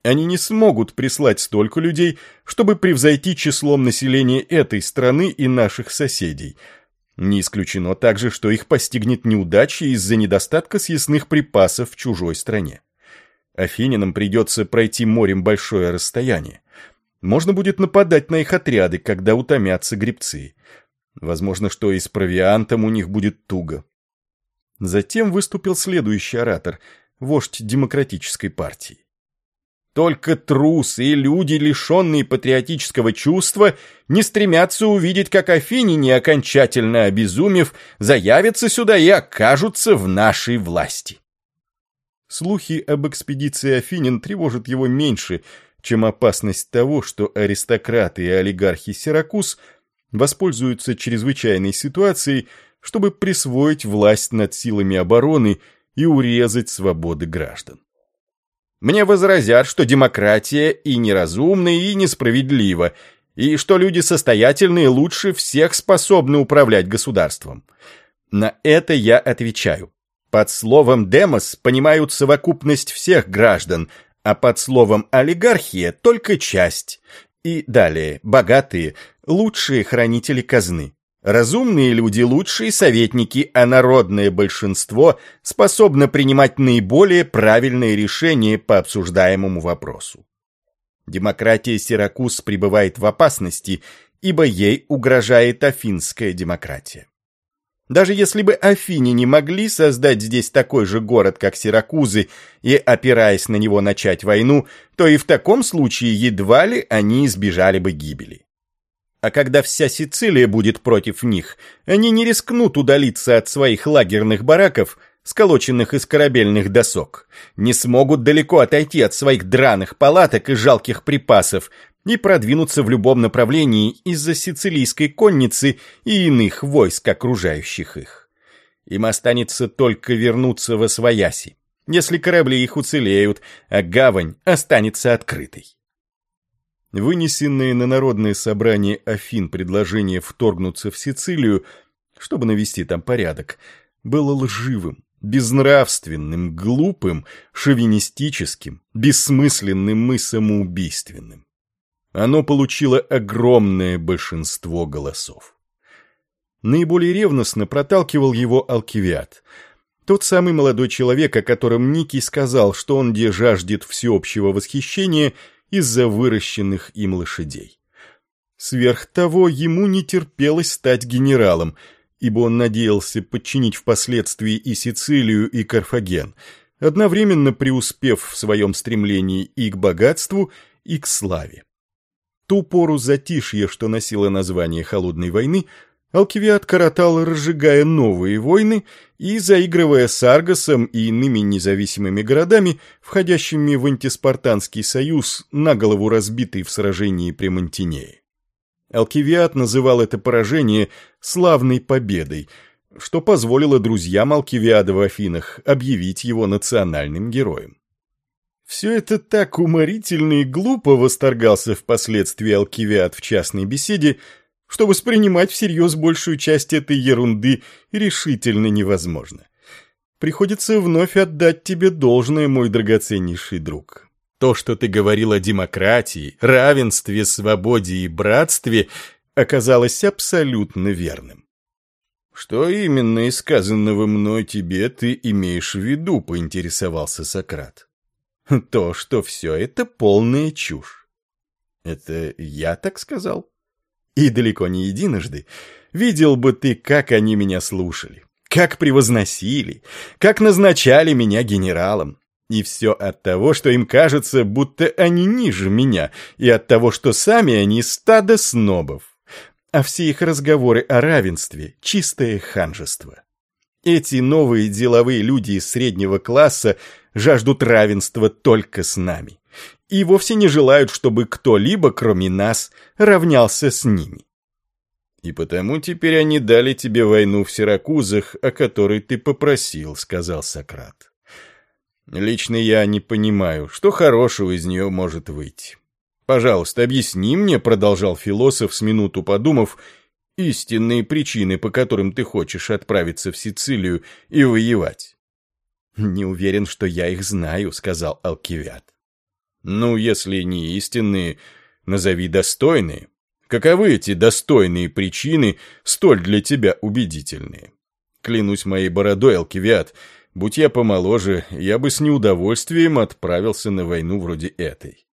Они не смогут прислать столько людей, чтобы превзойти числом населения этой страны и наших соседей. Не исключено также, что их постигнет неудача из-за недостатка съестных припасов в чужой стране. Афинянам придется пройти морем большое расстояние. Можно будет нападать на их отряды, когда утомятся гребцы. Возможно, что и с провиантом у них будет туго. Затем выступил следующий оратор, вождь демократической партии. Только трусы и люди, лишенные патриотического чувства, не стремятся увидеть, как афиняне, окончательно обезумев, заявятся сюда и окажутся в нашей власти. Слухи об экспедиции афинян тревожат его меньше, чем опасность того, что аристократы и олигархи Сиракуз воспользуются чрезвычайной ситуацией, чтобы присвоить власть над силами обороны и урезать свободы граждан. Мне возразят, что демократия и неразумна, и несправедлива, и что люди состоятельные лучше всех способны управлять государством. На это я отвечаю. Под словом «демос» понимают совокупность всех граждан, а под словом «олигархия» только часть. И далее, богатые – лучшие хранители казны. Разумные люди – лучшие советники, а народное большинство способно принимать наиболее правильные решения по обсуждаемому вопросу. Демократия Сиракуз пребывает в опасности, ибо ей угрожает афинская демократия. Даже если бы афиняне могли создать здесь такой же город, как Сиракузы, и, опираясь на него, начать войну, то и в таком случае едва ли они избежали бы гибели. А когда вся Сицилия будет против них, они не рискнут удалиться от своих лагерных бараков, сколоченных из корабельных досок, не смогут далеко отойти от своих драных палаток и жалких припасов и продвинуться в любом направлении из-за сицилийской конницы и иных войск, окружающих их. Им останется только вернуться восвояси, если корабли их уцелеют, а гавань останется открытой. Вынесенное на народное собрание Афин предложение вторгнуться в Сицилию, чтобы навести там порядок, было лживым, безнравственным, глупым, шовинистическим, бессмысленным и самоубийственным. Оно получило огромное большинство голосов. Наиболее ревностно проталкивал его Алкивиад, тот самый молодой человек, о котором Никий сказал, что он где жаждет всеобщего восхищения из-за выращенных им лошадей. Сверх того, ему не терпелось стать генералом, ибо он надеялся подчинить впоследствии и Сицилию, и Карфаген, одновременно преуспев в своем стремлении и к богатству, и к славе. Ту пору затишья, что носило название Холодной войны, Алкивиад коротал, разжигая новые войны и заигрывая с Аргосом и иными независимыми городами, входящими в антиспартанский союз, наголову разбитый в сражении при Мантинее. Алкивиад называл это поражение «славной победой», что позволило друзьям Алкивиада в Афинах объявить его национальным героем. Все это так уморительно и глупо, восторгался впоследствии Алкивиад в частной беседе, что воспринимать всерьез большую часть этой ерунды решительно невозможно. Приходится вновь отдать тебе должное, мой драгоценнейший друг. То, что ты говорил о демократии, равенстве, свободе и братстве, оказалось абсолютно верным. Что именно из сказанного мной тебе ты имеешь в виду, поинтересовался Сократ. То, что все это полная чушь. Это я так сказал? И далеко не единожды. Видел бы ты, как они меня слушали, как превозносили, как назначали меня генералом. И все от того, что им кажется, будто они ниже меня, и от того, что сами они стадо снобов. А все их разговоры о равенстве – чистое ханжество. Эти новые деловые люди из среднего класса жаждут равенства только с нами. И вовсе не желают, чтобы кто-либо, кроме нас, равнялся с ними. И потому теперь они дали тебе войну в Сиракузах, о которой ты попросил, сказал Сократ. Лично я не понимаю, что хорошего из нее может выйти. Пожалуйста, объясни мне, продолжал философ, с минуту подумав, истинные причины, по которым ты хочешь отправиться в Сицилию и воевать. Не уверен, что я их знаю, сказал Алкивиад. Ну, если не истинные, назови достойные. Каковы эти достойные причины, столь для тебя убедительные? Клянусь моей бородой, Алкивиад, будь я помоложе, я бы с неудовольствием отправился на войну вроде этой.